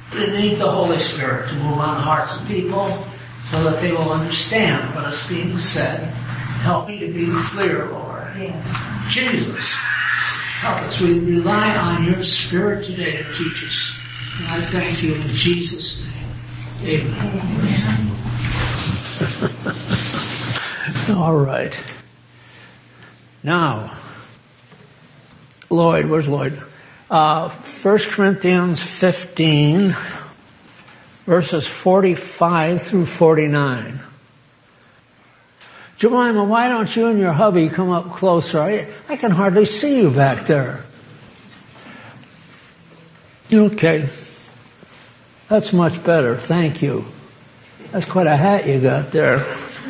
We need the Holy Spirit to move on the hearts of people so that they will understand what is being said. Help me to be clear, Lord. Yes. Jesus, help us. We rely on your Spirit today to teach us. And I thank you in Jesus' name. Amen. All right. Now, Lloyd, where's Lloyd? 1 Corinthians 15, verses 45 through 49. Jemima, why don't you and your hubby come up closer? I can hardly see you back there. Okay. That's much better. Thank you. That's quite a hat you got there.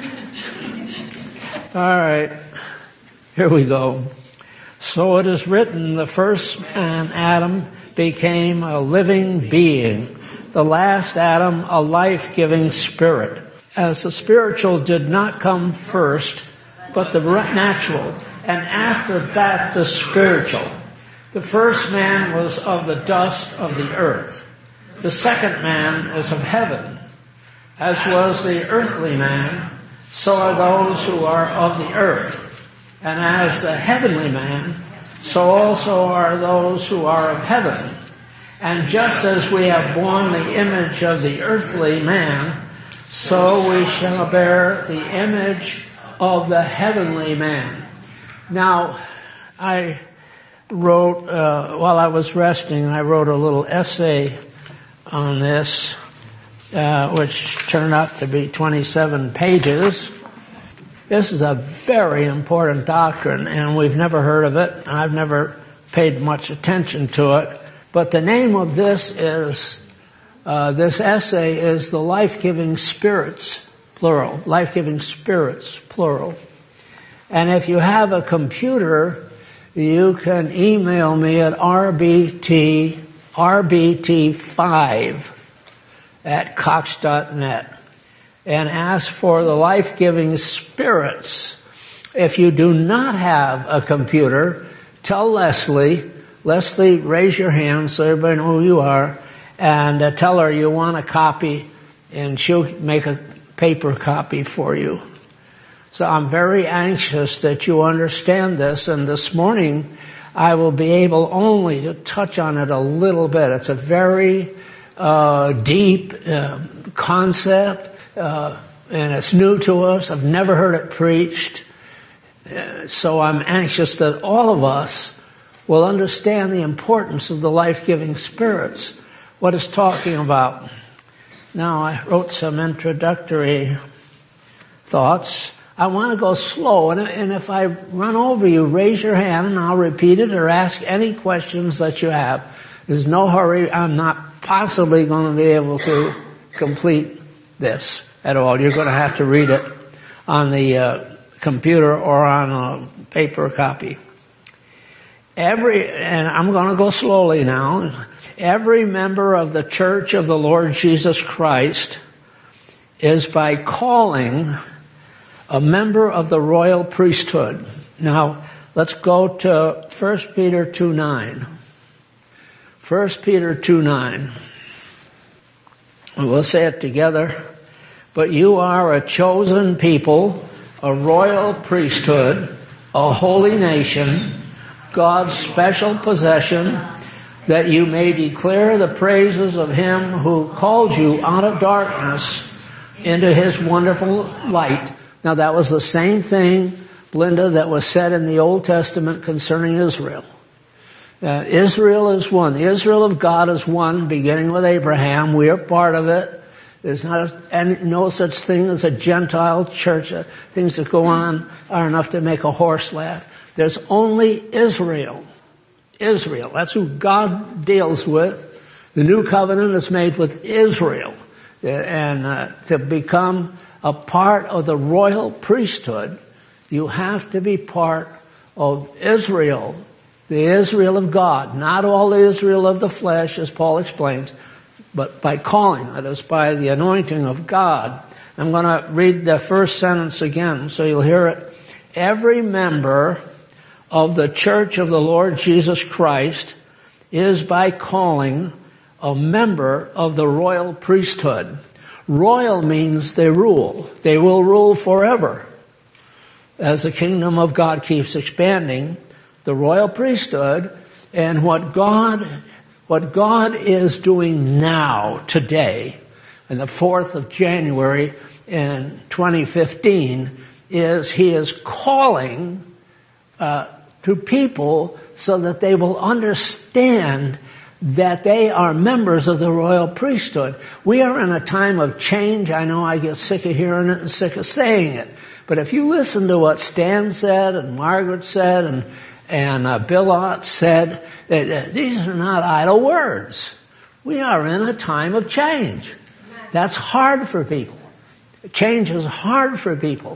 All right. Here we go. So it is written, the first man, Adam, became a living being. The last Adam, a life-giving spirit. As the spiritual did not come first, but the natural, and after that the spiritual. The first man was of the dust of the earth. The second man is of heaven. As was the earthly man, so are those who are of the earth. And as the heavenly man, so also are those who are of heaven. And just as we have borne the image of the earthly man, so we shall bear the image of the heavenly man. Now, I wrote, while I was resting, I wrote a little essay on this, which turned out to be 27 pages. This is a very important doctrine, and we've never heard of it. I've never paid much attention to it. But the name of this essay is The Life-Giving Spirits, plural. Life-Giving Spirits, plural. And if you have a computer, you can email me at rbt5@cox.net. and ask for the life-giving spirits. If you do not have a computer, tell Leslie. Leslie, raise your hand so everybody knows who you are, and tell her you want a copy, and she'll make a paper copy for you. So I'm very anxious that you understand this, and this morning I will be able only to touch on it a little bit. It's a very deep concept. And it's new to us. I've never heard it preached. So I'm anxious that all of us will understand the importance of the life-giving spirits, what it's talking about. Now, I wrote some introductory thoughts. I want to go slow, and if I run over you, raise your hand, and I'll repeat it or ask any questions that you have. There's no hurry. I'm not possibly going to be able to complete this at all. You're going to have to read it on the computer or on a paper copy. And I'm going to go slowly now. Every member of the Church of the Lord Jesus Christ is by calling a member of the royal priesthood. Now, let's go to 1 Peter 2:9. 1 Peter 2:9. We'll say it together. But you are a chosen people, a royal priesthood, a holy nation, God's special possession, that you may declare the praises of him who called you out of darkness into his wonderful light. Now that was the same thing, Linda, that was said in the Old Testament concerning Israel. Israel is one. The Israel of God is one, beginning with Abraham. We are part of it. There's no such thing as a Gentile church. Things that go on are enough to make a horse laugh. There's only Israel. Israel. That's who God deals with. The new covenant is made with Israel. And to become a part of the royal priesthood, you have to be part of Israel. The Israel of God. Not all the Israel of the flesh, as Paul explains, but by calling, that is by the anointing of God. I'm going to read the first sentence again so you'll hear it. Every member of the Church of the Lord Jesus Christ is by calling a member of the royal priesthood. Royal means they rule. They will rule forever. As the kingdom of God keeps expanding, the royal priesthood and what God is doing now, today, on the 4th of January in 2015, is He is calling to people so that they will understand that they are members of the royal priesthood. We are in a time of change. I know I get sick of hearing it and sick of saying it. But if you listen to what Stan said and Margaret said and Bill Ott said, that these are not idle words. We are in a time of change. That's hard for people. Change is hard for people.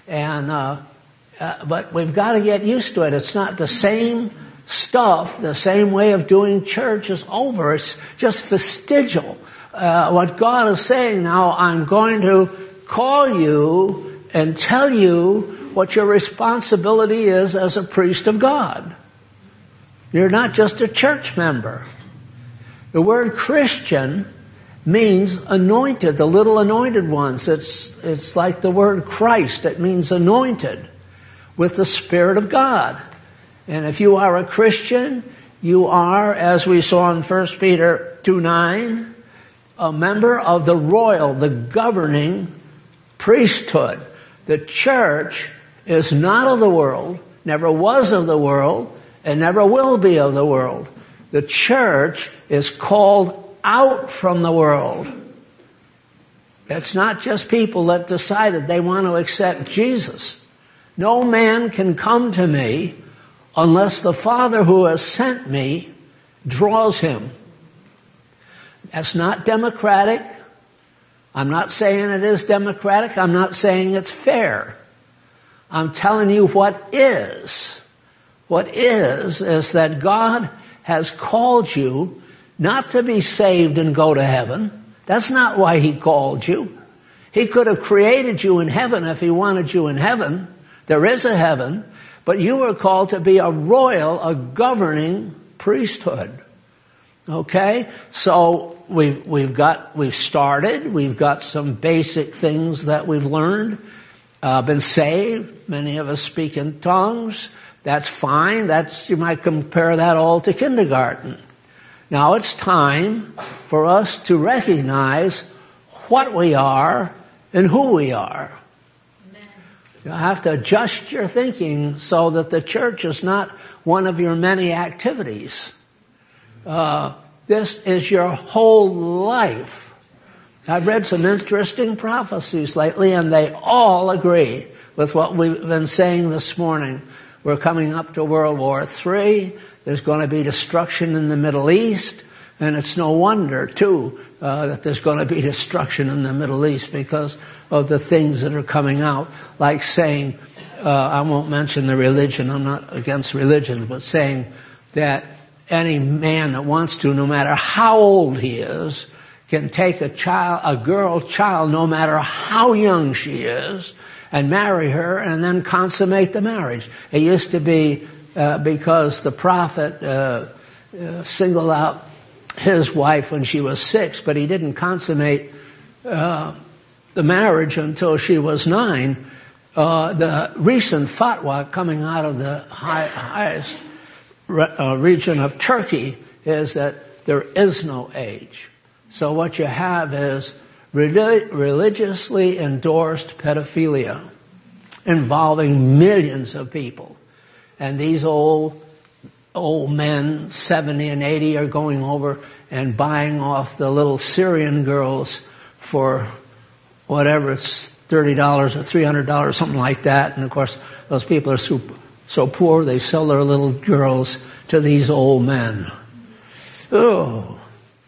But we've got to get used to it. It's not the same stuff, the same way of doing church is over. It's just vestigial. What God is saying now, I'm going to call you and tell you what your responsibility is as a priest of God. You're not just a church member. The word Christian means anointed, the little anointed ones. It's like the word Christ. It means anointed with the Spirit of God. And if you are a Christian, you are, as we saw in 1 Peter 2:9, a member of the royal, the governing priesthood. The church is not of the world, never was of the world, and never will be of the world. The church is called out from the world. It's not just people that decided they want to accept Jesus. No man can come to me unless the Father who has sent me draws him. That's not democratic. I'm not saying it is democratic. I'm not saying it's fair. I'm telling you what is. What is that God has called you not to be saved and go to heaven. That's not why He called you. He could have created you in heaven if He wanted you in heaven. There is a heaven. But you were called to be a royal, a governing priesthood. Okay? So we've started. We've got some basic things that we've learned. Been saved. Many of us speak in tongues. That's fine. You might compare that all to kindergarten. Now it's time for us to recognize what we are and who we are. You have to adjust your thinking so that the church is not one of your many activities. This is your whole life. I've read some interesting prophecies lately, and they all agree with what we've been saying this morning. We're coming up to World War III. There's going to be destruction in the Middle East. And it's no wonder, too, that there's going to be destruction in the Middle East because of the things that are coming out. Like saying, I won't mention the religion, I'm not against religion, but saying that any man that wants to, no matter how old he is, can take a girl child, no matter how young she is, and marry her and then consummate the marriage. It used to be because the prophet singled out his wife when she was 6, but he didn't consummate the marriage until she was 9. The recent fatwa coming out of the highest region of Turkey is that there is no age. So what you have is religiously endorsed pedophilia involving millions of people. And these old men, 70 and 80, are going over and buying off the little Syrian girls for whatever, it's $30 or $300, something like that. And of course, those people are so poor, they sell their little girls to these old men. Oh.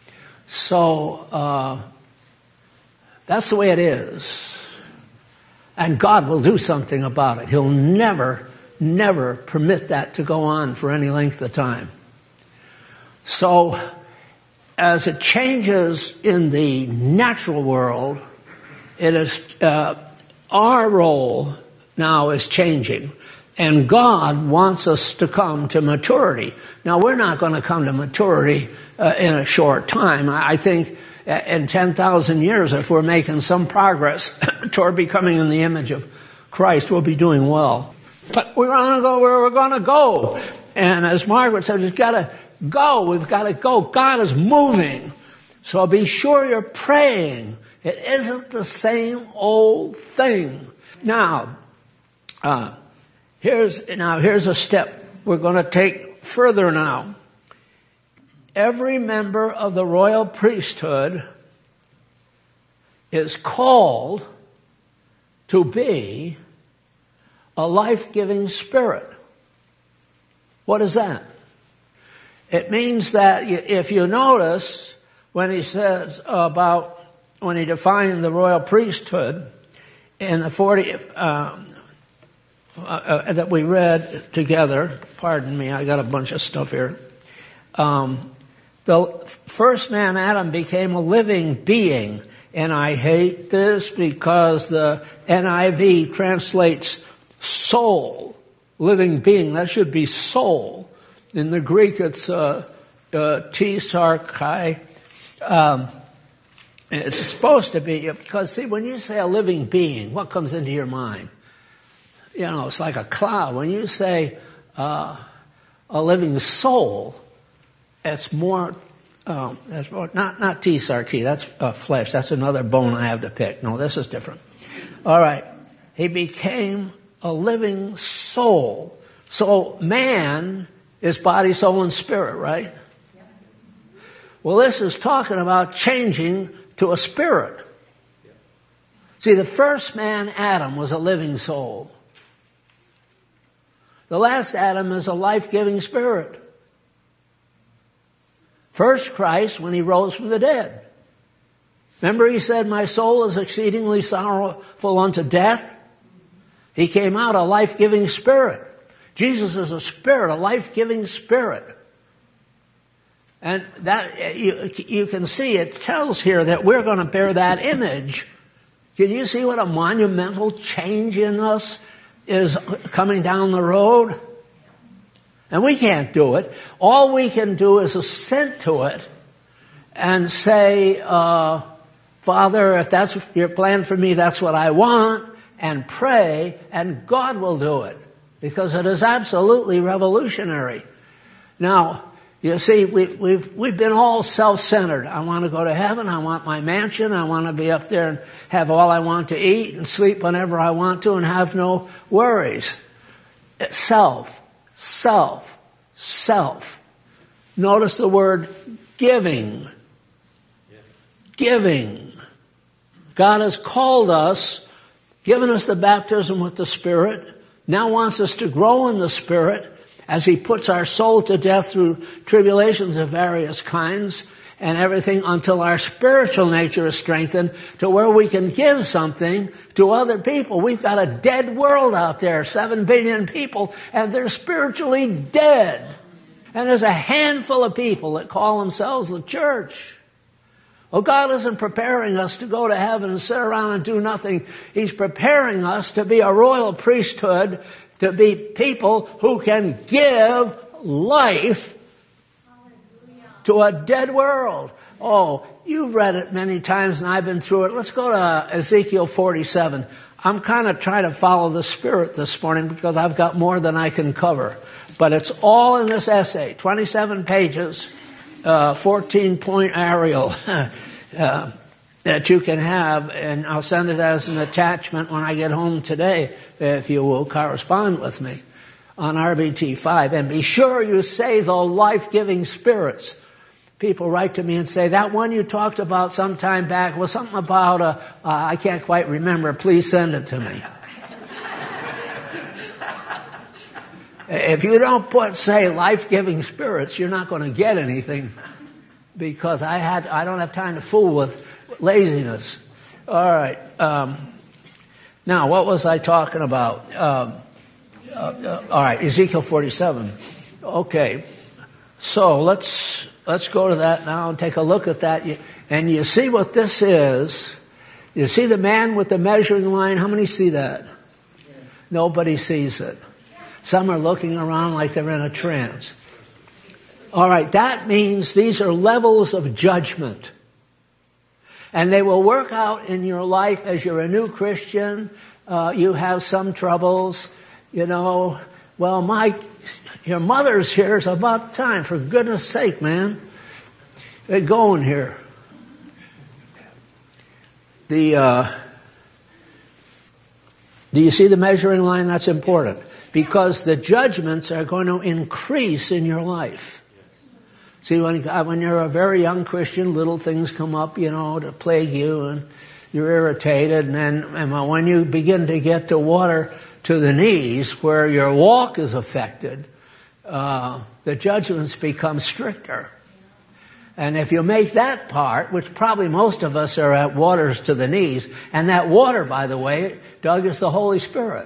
So, that's the way it is. And God will do something about it. He'll never permit that to go on for any length of time. So, as it changes in the natural world, it is our role now is changing. And God wants us to come to maturity. Now, we're not going to come to maturity in a short time. I think in 10,000 years, if we're making some progress toward becoming in the image of Christ, we'll be doing well. But we're going to go where we're going to go. And as Margaret said, we've got to go. We've got to go. God is moving. So be sure you're praying. It isn't the same old thing. Now, here's a step we're going to take further now. Every member of the royal priesthood is called to be a life-giving spirit. What is that? It means that if you notice when he says when he defined the royal priesthood in the 40 that we read together. Pardon me, I got a bunch of stuff here. The first man, Adam, became a living being. And I hate this because the NIV translates soul, living being. That should be soul. In the Greek, it's sarkai. It's supposed to be, because see, when you say a living being, what comes into your mind? You know, it's like a cloud. When you say a living soul, it's more, not sarki, that's flesh. That's another bone I have to pick. No, this is different. All right. He became a living soul. So man is body, soul, and spirit, right? Well, this is talking about changing to a spirit. See, the first man, Adam, was a living soul. The last Adam is a life-giving spirit. First Christ, when he rose from the dead. Remember he said, my soul is exceedingly sorrowful unto death. He came out a life-giving spirit. Jesus is a spirit, a life-giving spirit. And that you can see it tells here that we're going to bear that image. Can you see what a monumental change in us is coming down the road? And we can't do it. All we can do is assent to it and say, Father, if that's your plan for me, that's what I want, and pray, and God will do it. Because it is absolutely revolutionary. Now, you see, we've been all self-centered. I want to go to heaven. I want my mansion. I want to be up there and have all I want to eat and sleep whenever I want to and have no worries. It's self. Notice the word giving. Giving. God has called us, given us the baptism with the Spirit, now wants us to grow in the Spirit, as he puts our soul to death through tribulations of various kinds and everything until our spiritual nature is strengthened to where we can give something to other people. We've got a dead world out there, 7 billion people, and they're spiritually dead. And there's a handful of people that call themselves the church. Well, God isn't preparing us to go to heaven and sit around and do nothing. He's preparing us to be a royal priesthood, to be people who can give life to a dead world. Oh, you've read it many times and I've been through it. Let's go to Ezekiel 47. I'm kind of trying to follow the Spirit this morning because I've got more than I can cover. But it's all in this essay, 27 pages, 14-point aerial that you can have, and I'll send it as an attachment when I get home today, if you will correspond with me on RBT5. And be sure you say the life-giving spirits. People write to me and say, that one you talked about some time back was something about I can't quite remember. Please send it to me. If you don't say life-giving spirits, you're not going to get anything, because I don't have time to fool with laziness. All right. Now, what was I talking about? All right, Ezekiel 47. Okay. So let's go to that now and take a look at that. And you see what this is. You see the man with the measuring line. How many see that? Nobody sees it. Some are looking around like they're in a trance. All right, that means these are levels of judgment. And they will work out in your life as you're a new Christian. You have some troubles, well, your mother's here. It's about time. For goodness sake, man. Get going here. Do you see the measuring line? That's important. Because the judgments are going to increase in your life. See, when you're a very young Christian, little things come up, to plague you, and you're irritated, and when you begin to get to water to the knees, where your walk is affected, the judgments become stricter. And if you make that part, which probably most of us are at waters to the knees, and that water, by the way, Doug, is the Holy Spirit.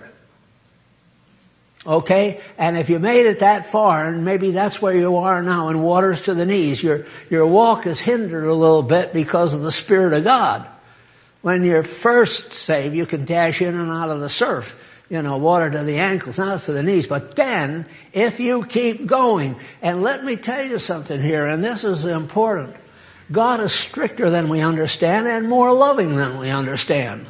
Okay? And if you made it that far, and maybe that's where you are now, in waters to the knees, your walk is hindered a little bit because of the Spirit of God. When you're first saved, you can dash in and out of the surf, water to the ankles, not to the knees. But then, if you keep going, and let me tell you something here, and this is important. God is stricter than we understand and more loving than we understand.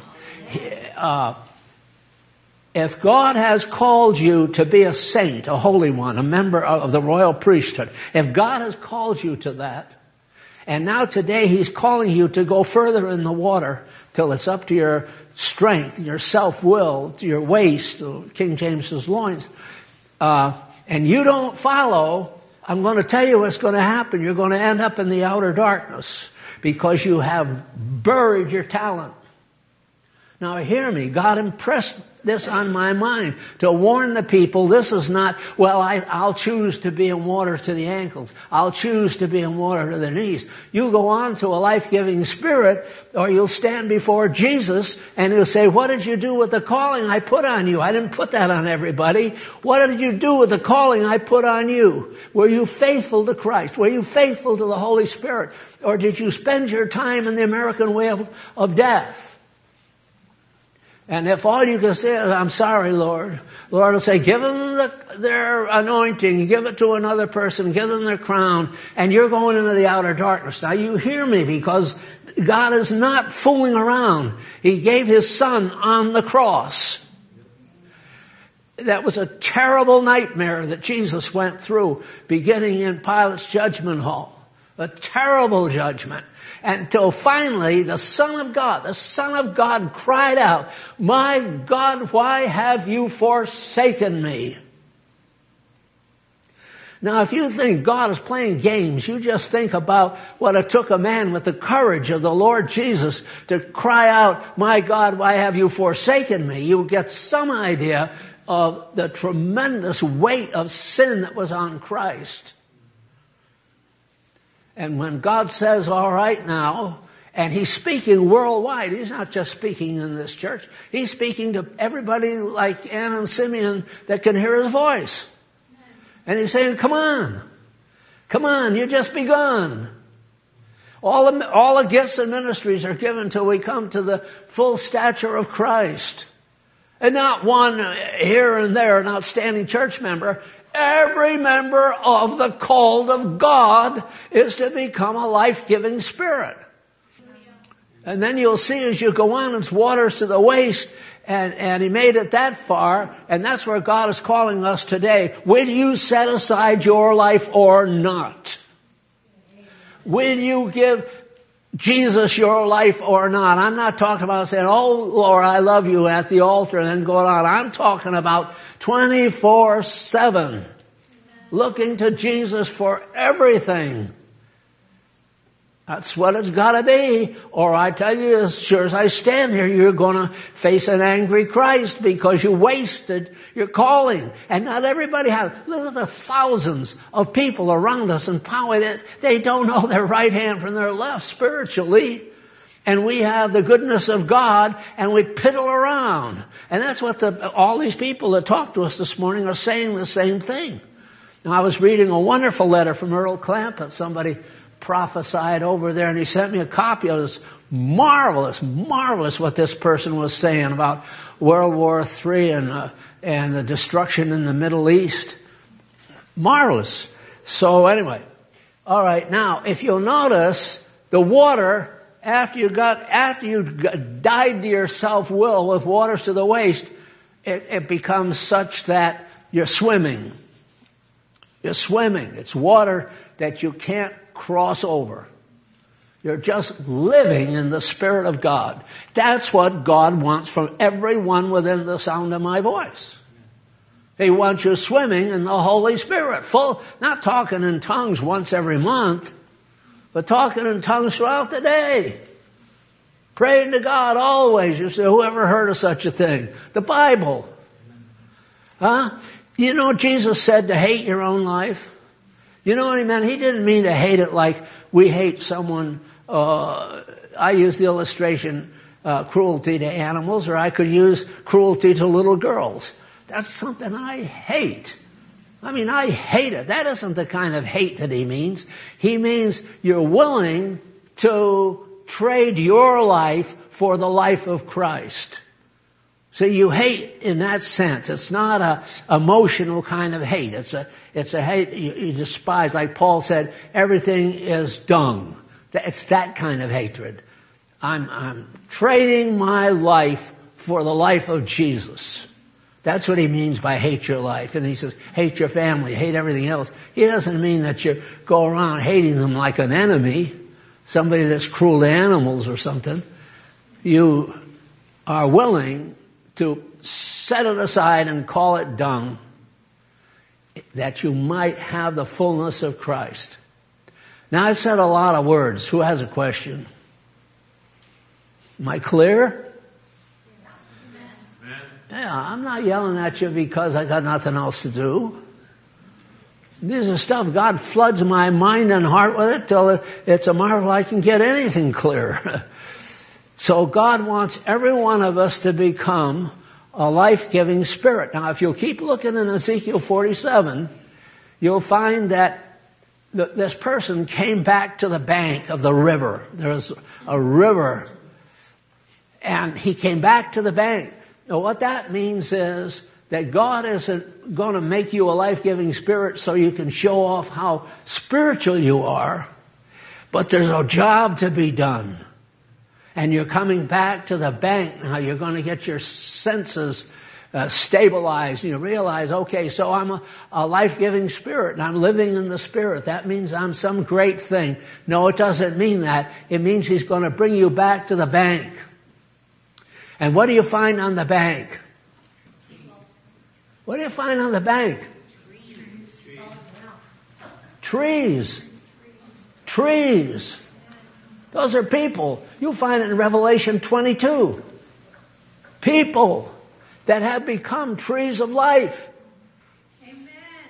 If God has called you to be a saint, a holy one, a member of the royal priesthood, if God has called you to that, and now today He's calling you to go further in the water till it's up to your strength, your self-will, to your waist, King James's loins, and you don't follow, I'm going to tell you what's going to happen. You're going to end up in the outer darkness because you have buried your talent. Now hear me. God impressed this on my mind to warn the people. This is not, I'll choose to be in water to the ankles. I'll choose to be in water to the knees. You go on to a life-giving Spirit, or you'll stand before Jesus and He'll say, what did you do with the calling I put on you? I didn't put that on everybody. What did you do with the calling I put on you? Were you faithful to Christ? Were you faithful to the Holy Spirit? Or did you spend your time in the American way of death? And if all you can say is, I'm sorry, Lord, the Lord will say, give them their anointing, give it to another person, give them their crown, and you're going into the outer darkness. Now you hear me, because God is not fooling around. He gave His Son on the cross. That was a terrible nightmare that Jesus went through, beginning in Pilate's judgment hall. A terrible judgment. Until finally the Son of God cried out, my God, why have you forsaken me? Now, if you think God is playing games, you just think about what it took a man with the courage of the Lord Jesus to cry out, my God, why have you forsaken me? You get some idea of the tremendous weight of sin that was on Christ. And when God says, all right now, and He's speaking worldwide, He's not just speaking in this church. He's speaking to everybody like Ann and Simeon that can hear His voice. And He's saying, come on, you've just begun. All the gifts and ministries are given till we come to the full stature of Christ. And not one here and there, an outstanding church member. Every member of the called of God is to become a life-giving Spirit. And then you'll see as you go on, it's waters to the waist, and He made it that far, and that's where God is calling us today. Will you set aside your life or not? Will you give Jesus your life or not? I'm not talking about saying, oh, Lord, I love you at the altar and then going on. I'm talking about 24/7. Looking to Jesus for everything. That's what it's got to be. Or I tell you, as sure as I stand here, you're going to face an angry Christ because you wasted your calling. And not everybody has. Look at the thousands of people around us in power that they don't know their right hand from their left spiritually. And we have the goodness of God, and we piddle around. And that's what all these people that talked to us this morning are saying the same thing. Now, I was reading a wonderful letter from Earl Clampett. Somebody prophesied over there, and he sent me a copy of this marvelous what this person was saying about World War III and the destruction in the Middle East. Marvelous. So anyway, all right. Now, if you'll notice, the water after you died to your self-will with waters to the waist, it becomes such that you're swimming. You're swimming. It's water that you can't cross over. You're just living in the Spirit of God. That's what God wants from everyone within the sound of my voice. He wants you swimming in the Holy Spirit, not talking in tongues once every month, but talking in tongues throughout the day. Praying to God always. You say, who ever heard of such a thing? The Bible. Huh? You know, Jesus said to hate your own life. You know what he meant? He didn't mean to hate it like we hate someone. I use the illustration, cruelty to animals, or I could use cruelty to little girls. That's something I hate. I mean, I hate it. That isn't the kind of hate that he means. He means you're willing to trade your life for the life of Christ. So you hate in that sense. It's not a emotional kind of hate. It's a hate you despise. Like Paul said, everything is dung. It's that kind of hatred. I'm trading my life for the life of Jesus. That's what he means by hate your life. And he says, hate your family, hate everything else. He doesn't mean that you go around hating them like an enemy, somebody that's cruel to animals or something. You are willing to set it aside and call it dung, that you might have the fullness of Christ. Now, I've said a lot of words. Who has a question? Am I clear? Yeah, I'm not yelling at you because I got nothing else to do. This is stuff God floods my mind and heart with it till it's a marvel I can get anything clear. So God wants every one of us to become a life-giving spirit. Now, if you'll keep looking in Ezekiel 47, you'll find that this person came back to the bank of the river. There was a river, and he came back to the bank. Now, what that means is that God isn't going to make you a life-giving spirit so you can show off how spiritual you are, but there's a job to be done. And you're coming back to the bank now. You're going to get your senses stabilized. You realize, okay, so I'm a life-giving spirit, and I'm living in the Spirit. That means I'm some great thing. No, it doesn't mean that. It means He's going to bring you back to the bank. And what do you find on the bank? What do you find on the bank? Trees. Trees. Those are people. You'll find it in Revelation 22. People that have become trees of life. Amen.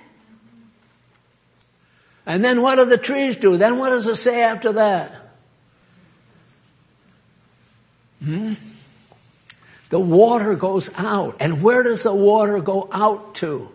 And then what do the trees do? Then what does it say after that? The water goes out. And where does the water go out to?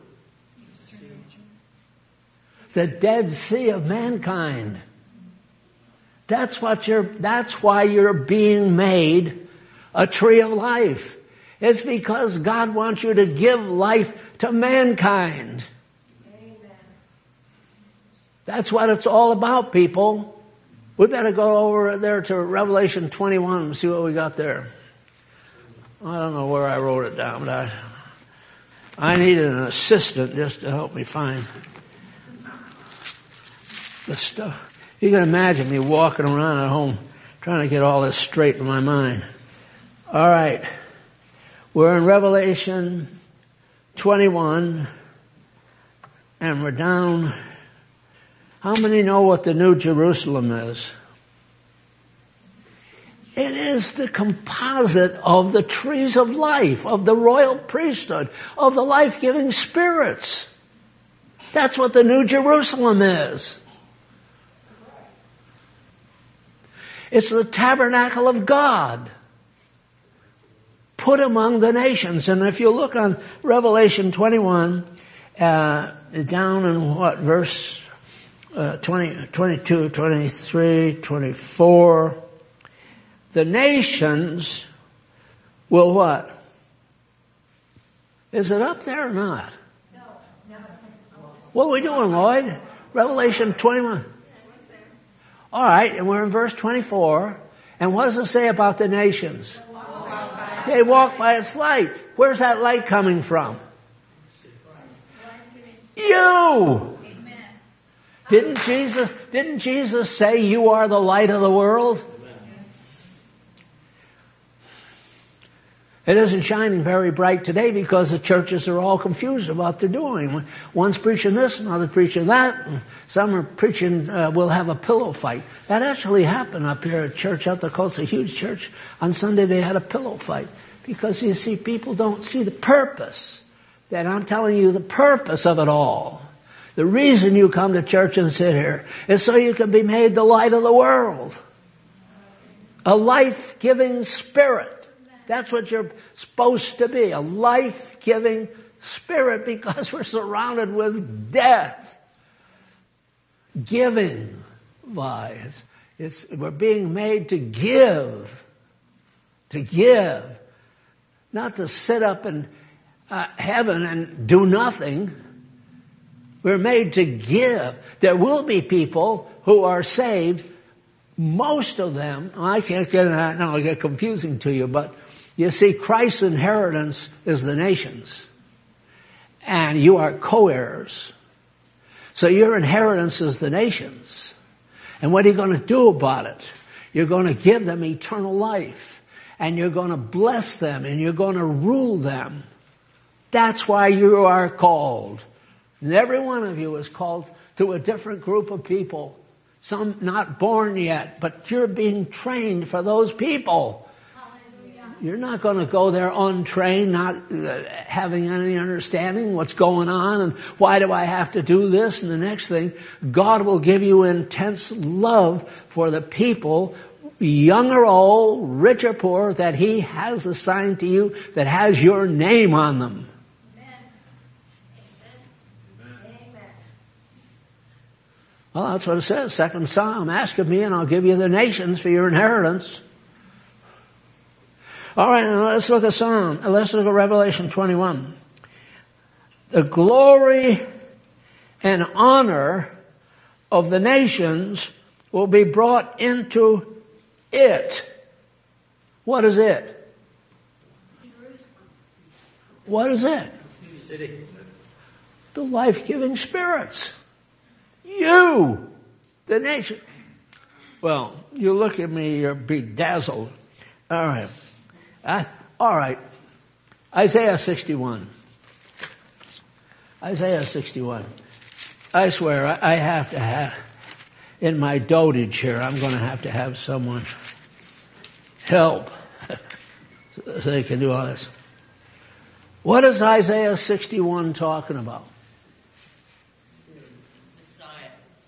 The Dead Sea of mankind. That's why you're being made a tree of life. It's because God wants you to give life to mankind. Amen. That's what it's all about, people. We better go over there to Revelation 21 and see what we got there. I don't know where I wrote it down, but I needed an assistant just to help me find the stuff. You can imagine me walking around at home trying to get all this straight in my mind. All right. We're in Revelation 21, and we're down. How many know what the New Jerusalem is? It is the composite of the trees of life, of the royal priesthood, of the life-giving spirits. That's what the New Jerusalem is. It's the tabernacle of God put among the nations. And if you look on Revelation 21, down in verse 22, 23, 24. The nations will what? Is it up there or not? No. What are we doing, Lloyd? Revelation 21. All right, and we're in verse 24. And what does it say about the nations? They walk by its light. Where's that light coming from? You! Didn't Jesus say you are the light of the world? It isn't shining very bright today because the churches are all confused about what they're doing. One's preaching this, another preaching that. Some are preaching, we'll have a pillow fight. That actually happened up here at church out the coast, a huge church. On Sunday they had a pillow fight. Because you see, people don't see the purpose. That I'm telling you the purpose of it all. The reason you come to church and sit here is so you can be made the light of the world. A life-giving spirit. That's what you're supposed to be, a life-giving spirit, because we're surrounded with death. Giving wise. We're being made to give. To give. Not to sit up in heaven and do nothing. We're made to give. There will be people who are saved. Most of them, I can't get into that now, it'll get confusing to you, but you see, Christ's inheritance is the nations. And you are co-heirs. So your inheritance is the nations. And what are you going to do about it? You're going to give them eternal life. And you're going to bless them. And you're going to rule them. That's why you are called. And every one of you is called to a different group of people. Some not born yet, but you're being trained for those people. You're not going to go there untrained, not having any understanding what's going on and why do I have to do this and the next thing. God will give you intense love for the people, young or old, rich or poor, that He has assigned to you, that has your name on them. Well, that's what it says. Second Psalm, ask of me and I'll give you the nations for your inheritance. All right, now let's look at Revelation 21. The glory and honor of the nations will be brought into it. What is it? What is it? City. The life-giving spirits. You, the nation. Well, you look at me, you're bedazzled. All right. All right. Isaiah 61. Isaiah 61. I swear, I have to have, in my dotage here, I'm going to have someone help so they can do all this. What is Isaiah 61 talking about? Messiah.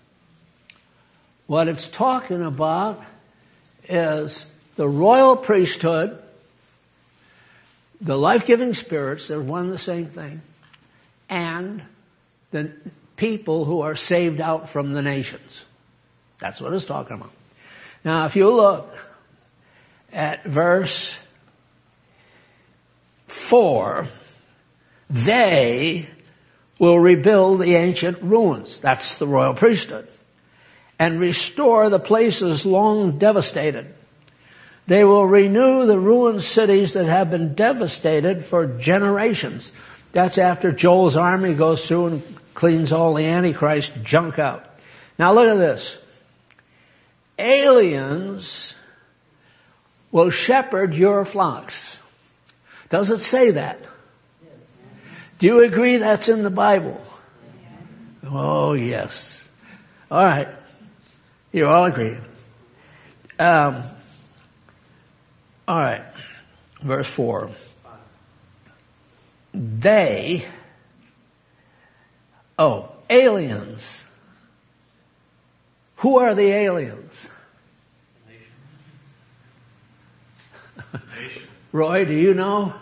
What it's talking about is the royal priesthood, the life-giving spirits, they're one and the same thing, and the people who are saved out from the nations. That's what it's talking about. Now, if you look at verse 4, they will rebuild the ancient ruins. That's the royal priesthood. And restore the places long devastated. They will renew the ruined cities that have been devastated for generations. That's after Joel's army goes through and cleans all the Antichrist junk out. Now look at this. Aliens will shepherd your flocks. Does it say that? Do you agree that's in the Bible? Oh, yes. All right. You all agree. All right, verse 4. Aliens. Who are the aliens? Nations. Roy, do you know?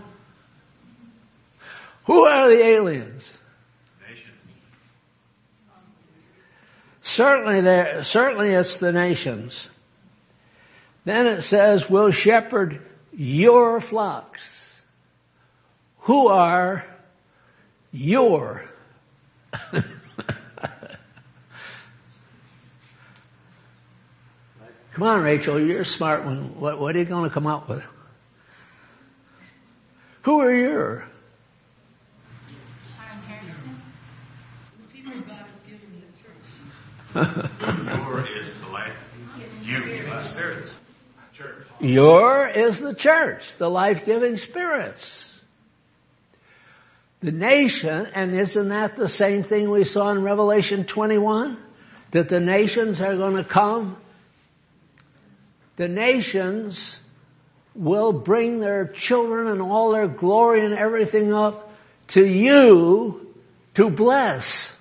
Who are the aliens? Nations. Certainly it's the nations. Then it says, will shepherd your flocks. Who are your? Come on, Rachel, you're a smart one. What are you going to come up with? Who are your? The people God has given the church. Your is the life giving spirits. Church. Your is the church, the life-giving spirits. The nation, and isn't that the same thing we saw in Revelation 21? That the nations are going to come. The nations will bring their children and all their glory and everything up to you to bless.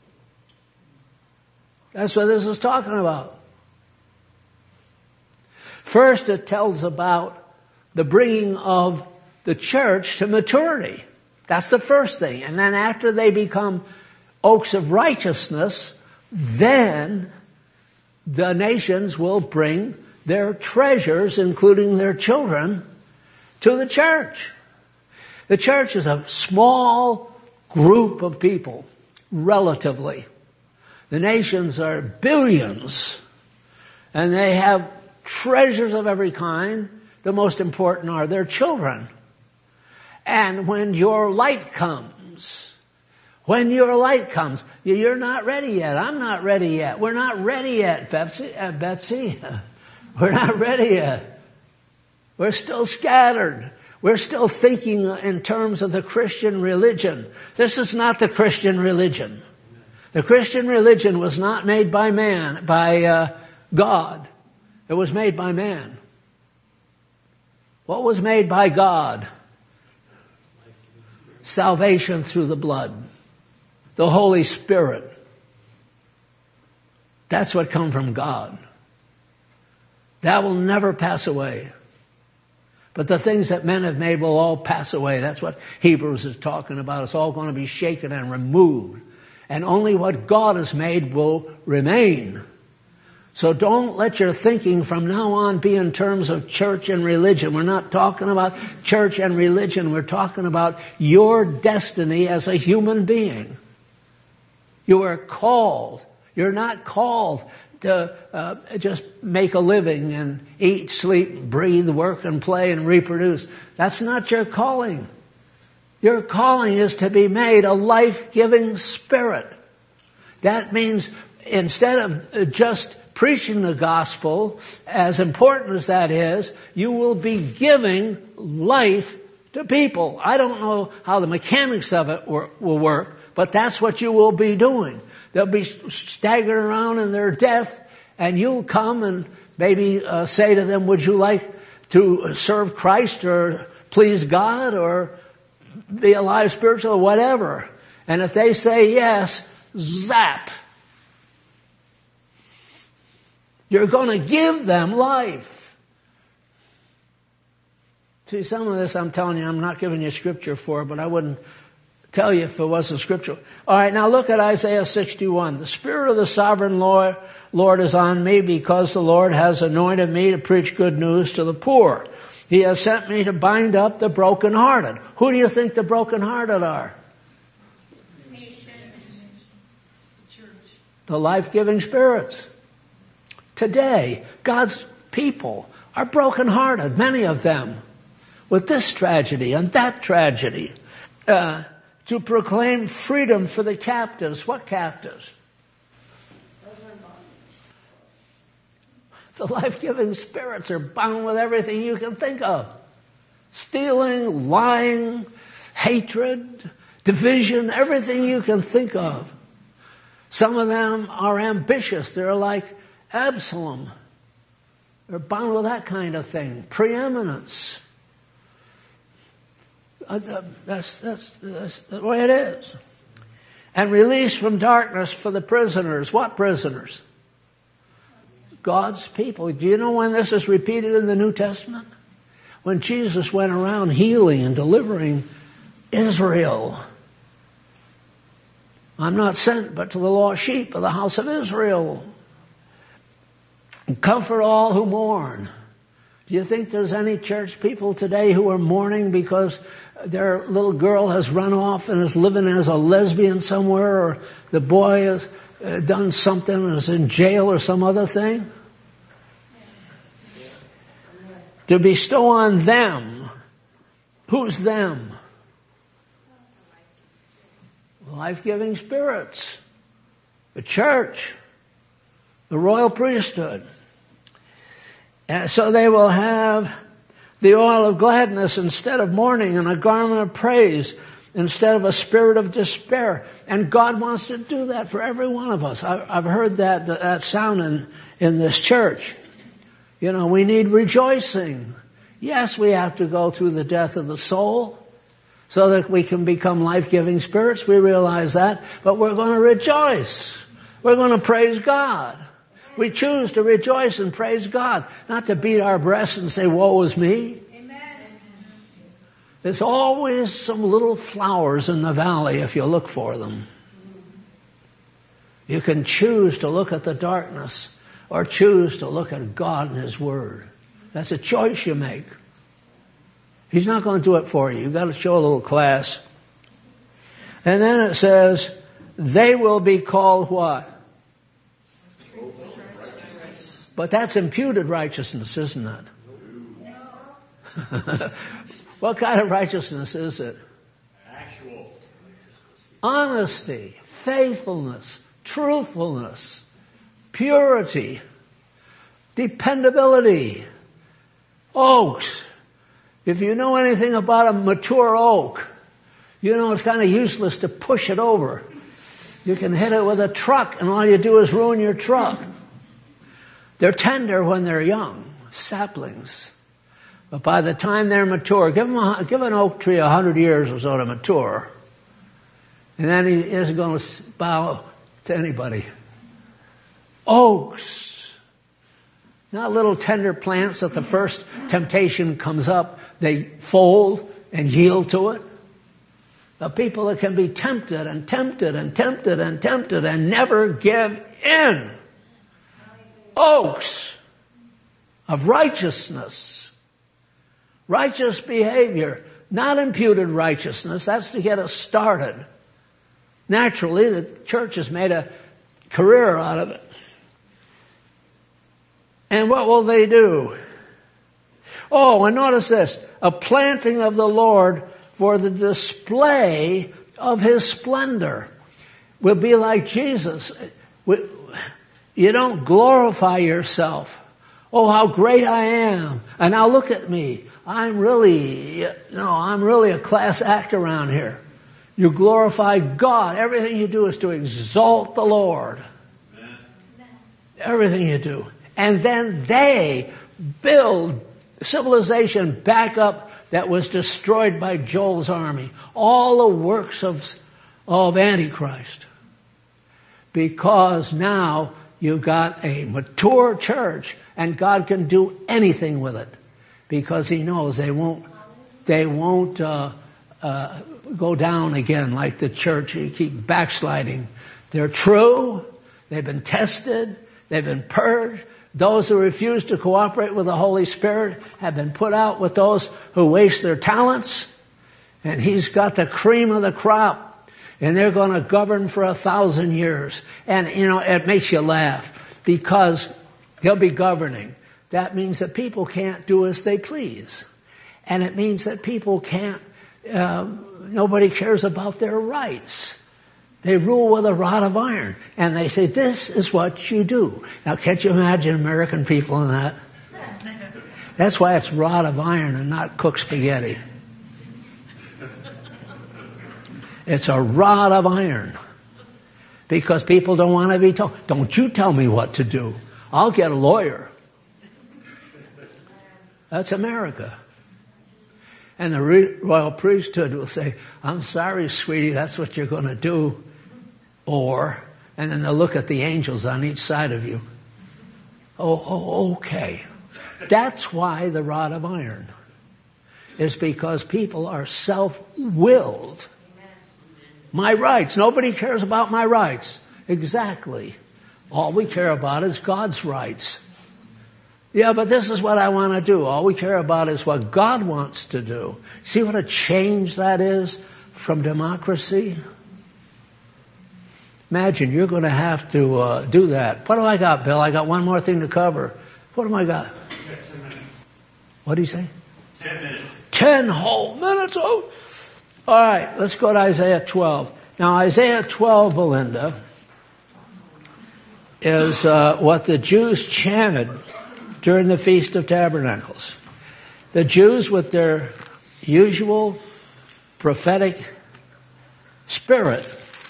That's what this is talking about. First, it tells about the bringing of the church to maturity. That's the first thing. And then after they become oaks of righteousness, then the nations will bring their treasures, including their children, to the church. The church is a small group of people, relatively. The nations are billions, and they have treasures of every kind. The most important are their children. And when your light comes, you're not ready yet. I'm not ready yet. We're not ready yet, Betsy. We're not ready yet. We're still scattered. We're still thinking in terms of the Christian religion. This is not the Christian religion. The Christian religion was not made by man, by God. It was made by man. What was made by God? Salvation through the blood. The Holy Spirit. That's what come from God. That will never pass away. But the things that men have made will all pass away. That's what Hebrews is talking about. It's all going to be shaken and removed. And only what God has made will remain. So don't let your thinking from now on be in terms of church and religion. We're not talking about church and religion. We're talking about your destiny as a human being. You are called. You're not called to just make a living and eat, sleep, breathe, work, and play and reproduce. That's not your calling. Your calling is to be made a life-giving spirit. That means instead of just preaching the gospel, as important as that is, you will be giving life to people. I don't know how the mechanics of it will work, but that's what you will be doing. They'll be staggering around in their death, and you'll come and maybe say to them, would you like to serve Christ or please God or be alive spiritual or whatever? And if they say yes, zap. You're going to give them life. See, some of this I'm telling you, I'm not giving you scripture for, but I wouldn't tell you if it wasn't scriptural. All right, now look at Isaiah 61. The Spirit of the Sovereign Lord is on me because the Lord has anointed me to preach good news to the poor. He has sent me to bind up the brokenhearted. Who do you think the brokenhearted are? The life-giving spirits. Today, God's people are brokenhearted, many of them, with this tragedy and that tragedy. To proclaim freedom for the captives. What captives? The life-giving spirits are bound with everything you can think of. Stealing, lying, hatred, division, everything you can think of. Some of them are ambitious. They're like Absalom. They're bound with that kind of thing. Preeminence. That's the way it is. And release from darkness for the prisoners. What prisoners? God's people. Do you know when this is repeated in the New Testament? When Jesus went around healing and delivering Israel. I'm not sent but to the lost sheep of the house of Israel. And comfort all who mourn. Do you think there's any church people today who are mourning because their little girl has run off and is living as a lesbian somewhere, or the boy has done something and is in jail or some other thing? To bestow on them. Who's them? Life-giving spirits. The church. The royal priesthood. And so they will have the oil of gladness instead of mourning, and a garment of praise instead of a spirit of despair. And God wants to do that for every one of us. I've heard that sound in this church. You know, we need rejoicing. Yes, we have to go through the death of the soul so that we can become life-giving spirits. We realize that. But we're going to rejoice. We're going to praise God. We choose to rejoice and praise God, not to beat our breasts and say, woe is me. Amen. There's always some little flowers in the valley if you look for them. You can choose to look at the darkness or choose to look at God and His Word. That's a choice you make. He's not going to do it for you. You've got to show a little class. And then it says, they will be called what? But that's imputed righteousness, isn't it? What kind of righteousness is it? Actual. Honesty, faithfulness, truthfulness, purity, dependability. Oaks. If you know anything about a mature oak, you know it's kind of useless to push it over. You can hit it with a truck and all you do is ruin your truck. They're tender when they're young, saplings. But by the time they're mature, give an oak tree 100 years or so to mature. And then he isn't going to bow to anybody. Oaks. Not little tender plants that the first temptation comes up, they fold and yield to it. The people that can be tempted and tempted and tempted and tempted and never give in. Oaks of righteousness. Righteous behavior. Not imputed righteousness. That's to get us started. Naturally, the church has made a career out of it. And what will they do? Oh, and notice this. A planting of the Lord for the display of His splendor. We'll be like Jesus. You don't glorify yourself. Oh, how great I am. And now look at me. I'm really a class act around here. You glorify God. Everything you do is to exalt the Lord. Amen. Everything you do. And then they build civilization back up that was destroyed by Joel's army. All the works of Antichrist. Because now you've got a mature church and God can do anything with it. Because He knows they won't go down again like the church. You keep backsliding. They're true. They've been tested. They've been purged. Those who refuse to cooperate with the Holy Spirit have been put out with those who waste their talents. And He's got the cream of the crop. And they're going to govern for 1,000 years. And, it makes you laugh because He'll be governing. That means that people can't do as they please. And it means that people can't, nobody cares about their rights. They rule with a rod of iron. And they say, this is what you do. Now, can't you imagine American people in that? That's why it's rod of iron and not cooked spaghetti. It's a rod of iron. Because people don't want to be told, don't you tell me what to do. I'll get a lawyer. That's America. And the royal priesthood will say, I'm sorry, sweetie, that's what you're going to do. And then they'll look at the angels on each side of you. Oh, okay. That's why the rod of iron is because people are self-willed. My rights. Nobody cares about my rights. Exactly. All we care about is God's rights. Yeah, but this is what I want to do. All we care about is what God wants to do. See what a change that is from democracy? Imagine you're going to have to do that. What do I got, Bill? I got one more thing to cover. What do I got? You got 10 minutes. What do you say? 10 minutes. 10 whole minutes. Oh. All right, let's go to Isaiah 12. Now, Isaiah 12, Belinda, is what the Jews chanted during the Feast of Tabernacles. The Jews, with their usual prophetic spirit,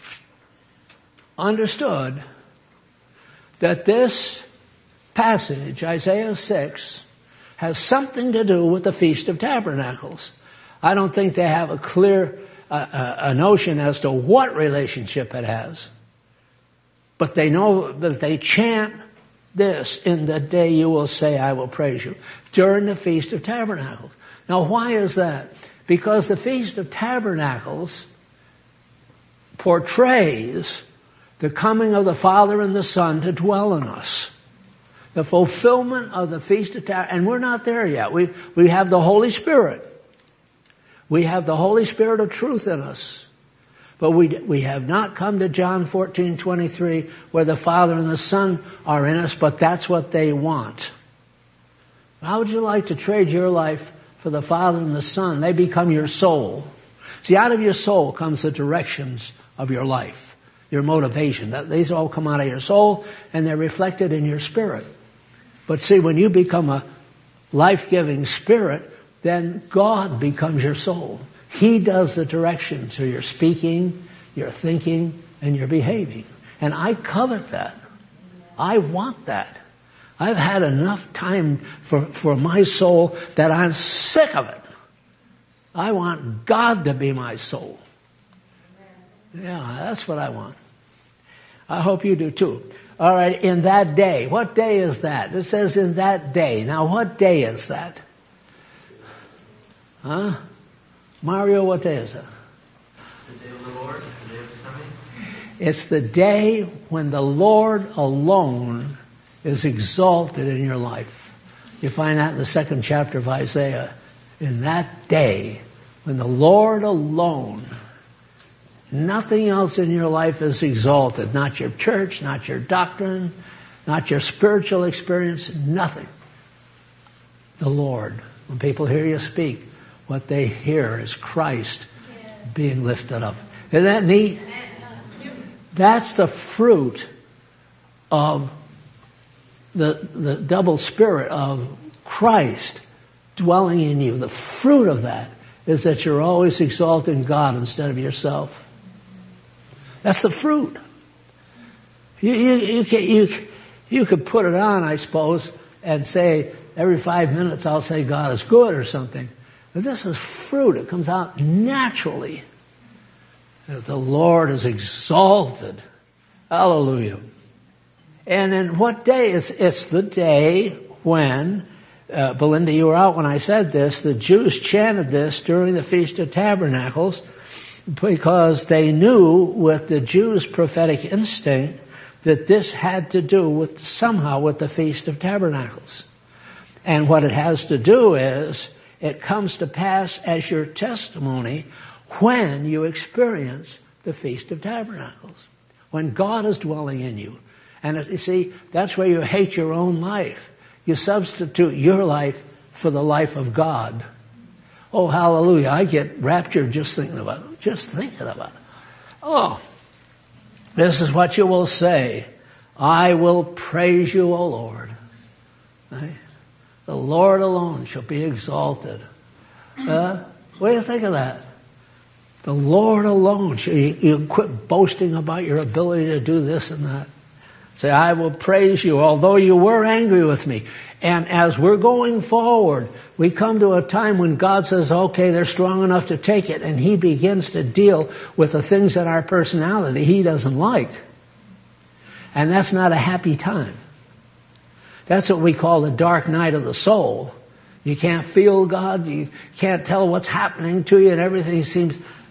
understood that this passage, Isaiah 6, has something to do with the Feast of Tabernacles. I don't think they have a clear a notion as to what relationship it has. But they know that they chant this, in the day you will say, I will praise you, during the Feast of Tabernacles. Now, why is that? Because the Feast of Tabernacles portrays the coming of the Father and the Son to dwell in us. The fulfillment of the Feast of Tabernacles. And we're not there yet. We have the Holy Spirit. We have the Holy Spirit of truth in us. But we have not come to John 14:23, where the Father and the Son are in us, but that's what they want. How would you like to trade your life for the Father and the Son? They become your soul. See, out of your soul comes the directions of your life, your motivation. These all come out of your soul, and they're reflected in your spirit. But see, when you become a life-giving spirit, then God becomes your soul. He does the direction to your speaking, your thinking, and your behaving. And I covet that. I want that. I've had enough time for my soul that I'm sick of it. I want God to be my soul. Yeah, that's what I want. I hope you do too. All right, in that day. What day is that? It says in that day. Now, what day is that? Huh? Mario, what day is that? The day of the Lord, the day of His coming. It's the day when the Lord alone is exalted in your life. You find that in the 2nd chapter of Isaiah. In that day, when the Lord alone, nothing else in your life is exalted. Not your church, not your doctrine, not your spiritual experience, nothing. The Lord. When people hear you speak, what they hear is Christ being lifted up. Isn't that neat? That's the fruit of the double spirit of Christ dwelling in you. The fruit of that is that you're always exalting God instead of yourself. That's the fruit. You could put it on, I suppose, and say every 5 minutes I'll say God is good or something. But this is fruit. It comes out naturally. The Lord is exalted. Hallelujah. And then what day? It's the day when, Belinda, you were out when I said this, the Jews chanted this during the Feast of Tabernacles because they knew with the Jews' prophetic instinct that this had to do somehow with the Feast of Tabernacles. And what it has to do is, it comes to pass as your testimony when you experience the Feast of Tabernacles. When God is dwelling in you. And you see, that's where you hate your own life. You substitute your life for the life of God. Oh, hallelujah. I get raptured just thinking about it. Just thinking about it. Oh, this is what you will say. I will praise you, O Lord. Right? The Lord alone shall be exalted. What do you think of that? The Lord alone. You quit boasting about your ability to do this and that. Say, I will praise you, although you were angry with me. And as we're going forward, we come to a time when God says, okay, they're strong enough to take it. And He begins to deal with the things in our personality He doesn't like. And that's not a happy time. That's what we call the dark night of the soul. You can't feel God. You can't tell what's happening to you, and everything seems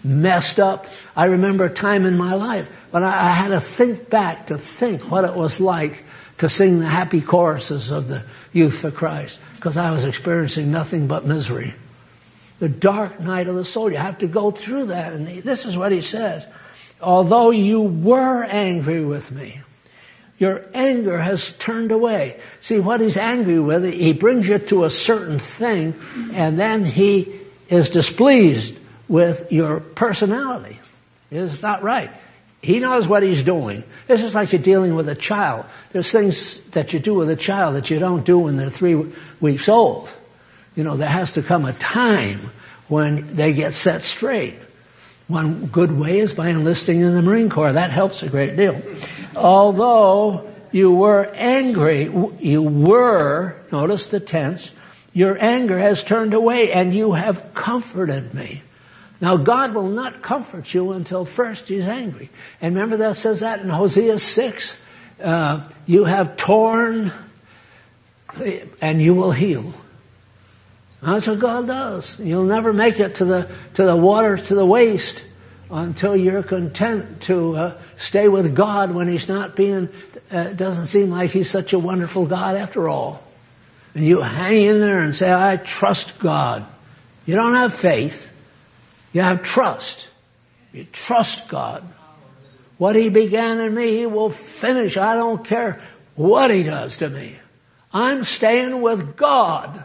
messed up. I remember a time in my life when I had to think back to think what it was like to sing the happy choruses of the Youth for Christ, because I was experiencing nothing but misery. The dark night of the soul. You have to go through that. And this is what he says. Although you were angry with me, your anger has turned away. See, what he's angry with, he brings you to a certain thing, and then he is displeased with your personality. It's not right. He knows what he's doing. This is like you're dealing with a child. There's things that you do with a child that you don't do when they're 3 weeks old. You know, there has to come a time when they get set straight. One good way is by enlisting in the Marine Corps. That helps a great deal. Although you were angry, notice the tense, your anger has turned away and you have comforted me. Now, God will not comfort you until first he's angry. And remember that says that in Hosea 6? You have torn and you will heal. That's what God does. You'll never make it to the water, to the waist, until you're content to stay with God when he's not being, doesn't seem like he's such a wonderful God after all. And you hang in there and say, I trust God. You don't have faith. You have trust. You trust God. What he began in me, he will finish. I don't care what he does to me. I'm staying with God.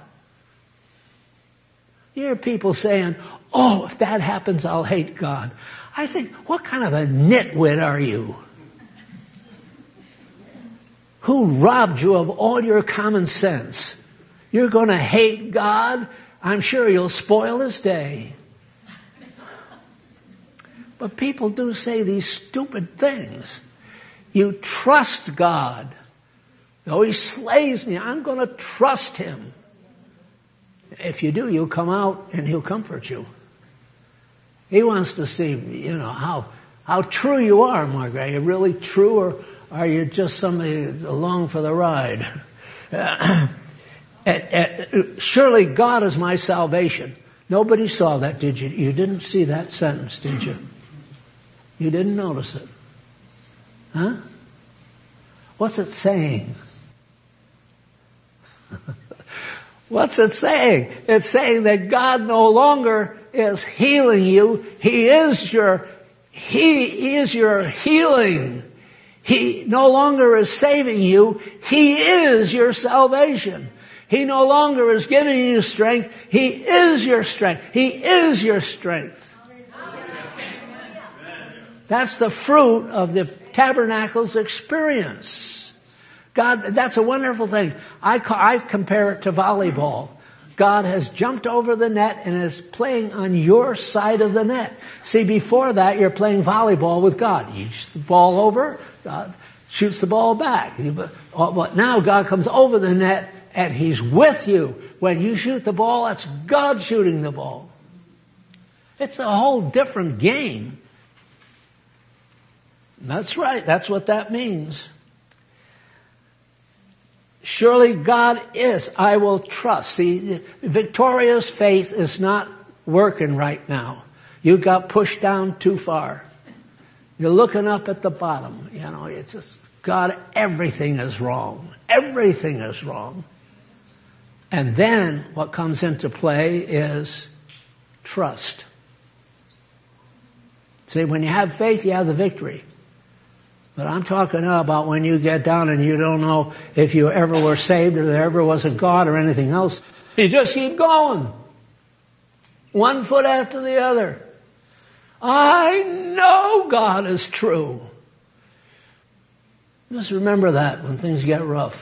You hear people saying, oh, if that happens, I'll hate God. I think, what kind of a nitwit are you? Who robbed you of all your common sense? You're going to hate God? I'm sure you'll spoil his day. But people do say these stupid things. You trust God. Though he slays me, I'm going to trust him. If you do, you'll come out and he'll comfort you. He wants to see, how true you are, Margaret. Are you really true, or are you just somebody along for the ride? Surely God is my salvation. Nobody saw that, did you? You didn't see that sentence, did you? You didn't notice it. Huh? What's it saying? What's it saying? It's saying that God no longer is healing you. He is your healing. He no longer is saving you. He is your salvation. He no longer is giving you strength. He is your strength. He is your strength. That's the fruit of the tabernacle's experience. God, that's a wonderful thing. I compare it to volleyball. God has jumped over the net and is playing on your side of the net. See, before that, you're playing volleyball with God. You shoot the ball over, God shoots the ball back. But now God comes over the net and he's with you. When you shoot the ball, that's God shooting the ball. It's a whole different game. That's right. That's what that means. Surely God is. I will trust. See, victorious faith is not working right now. You got pushed down too far. You're looking up at the bottom. It's just, God, everything is wrong. Everything is wrong. And then what comes into play is trust. See, when you have faith, you have the victory. But I'm talking about when you get down and you don't know if you ever were saved or there ever was a God or anything else. You just keep going. One foot after the other. I know God is true. Just remember that when things get rough.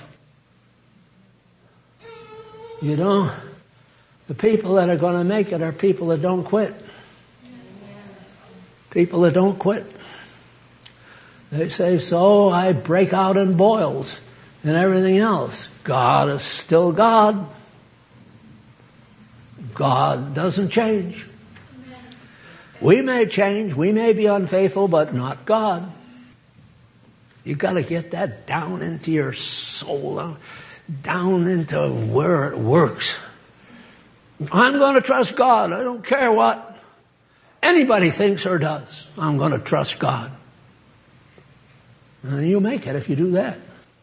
The people that are going to make it are people that don't quit. People that don't quit. They say, so I break out in boils and everything else. God is still God. God doesn't change. We may change, we may be unfaithful, but not God. You've got to get that down into your soul, down into where it works. I'm going to trust God. I don't care what anybody thinks or does. I'm going to trust God. And you make it if you do that.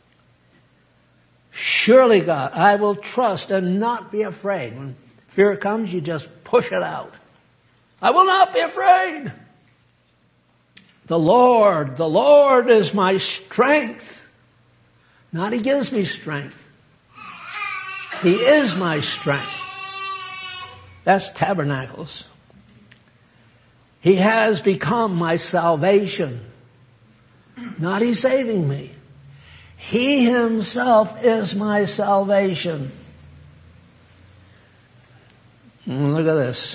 Surely, God, I will trust and not be afraid. When fear comes, you just push it out. I will not be afraid. The Lord is my strength. Not He gives me strength. He is my strength. That's Tabernacles. He has become my salvation. Not He's saving me. He Himself is my salvation. Look at this.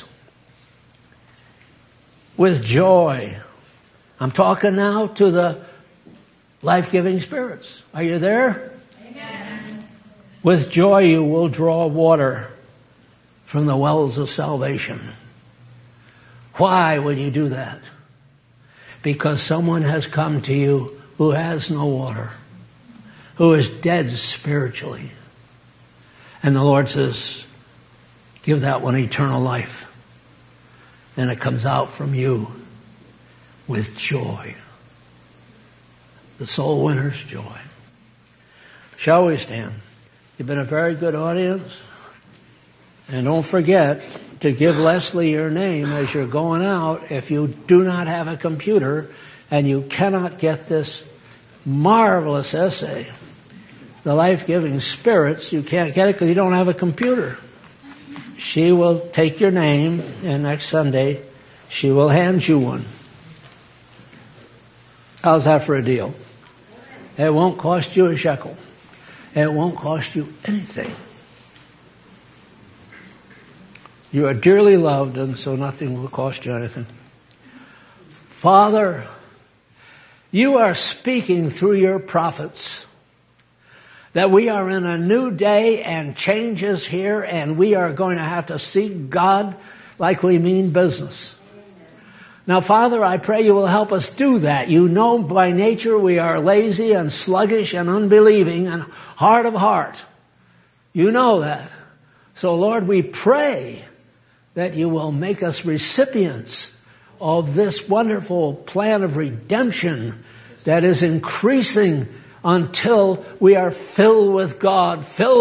With joy. I'm talking now to the life-giving spirits. Are you there? Yes. With joy you will draw water from the wells of salvation. Why will you do that? Because someone has come to you who has no water, who is dead spiritually. And the Lord says, give that one eternal life. And it comes out from you with joy. The soul winner's joy. Shall we stand? You've been a very good audience. And don't forget to give Leslie your name as you're going out if you do not have a computer and you cannot get this marvelous essay. The Life-Giving Spirits, you can't get it because you don't have a computer. She will take your name, and next Sunday she will hand you one. How's that for a deal? It won't cost you a shekel. It won't cost you anything. You are dearly loved, and so nothing will cost you anything. Father, you are speaking through your prophets that we are in a new day and change is here, and we are going to have to seek God like we mean business. Now, Father, I pray you will help us do that. You know by nature we are lazy and sluggish and unbelieving and hard of heart. You know that. So, Lord, we pray that you will make us recipients of this wonderful plan of redemption that is increasing until we are filled with God,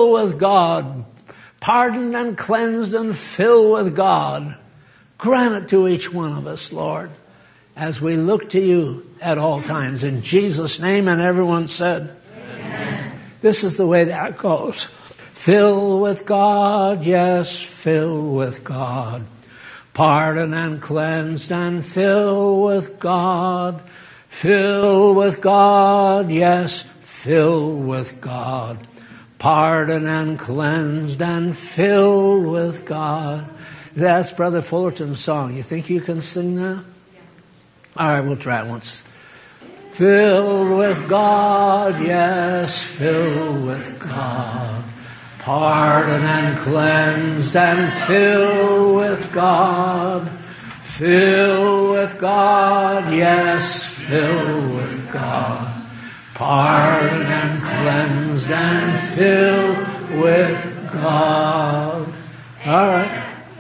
pardoned and cleansed and filled with God. Grant it to each one of us, Lord, as we look to you at all times. In Jesus' name, and everyone said, amen. This is the way that goes. Filled with God, yes, filled with God. Pardoned and cleansed and filled with God. Filled with God, yes, filled with God. Pardoned and cleansed and filled with God. That's Brother Fullerton's song. You think you can sing that? All right, we'll try it once. Filled with God, yes, filled with God. Pardoned and cleansed and filled with God. Filled with God, yes, filled with God. Pardoned and cleansed and filled with God. All right.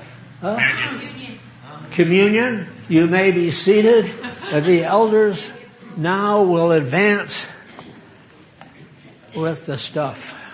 Communion. You may be seated. The elders now will advance with the stuff.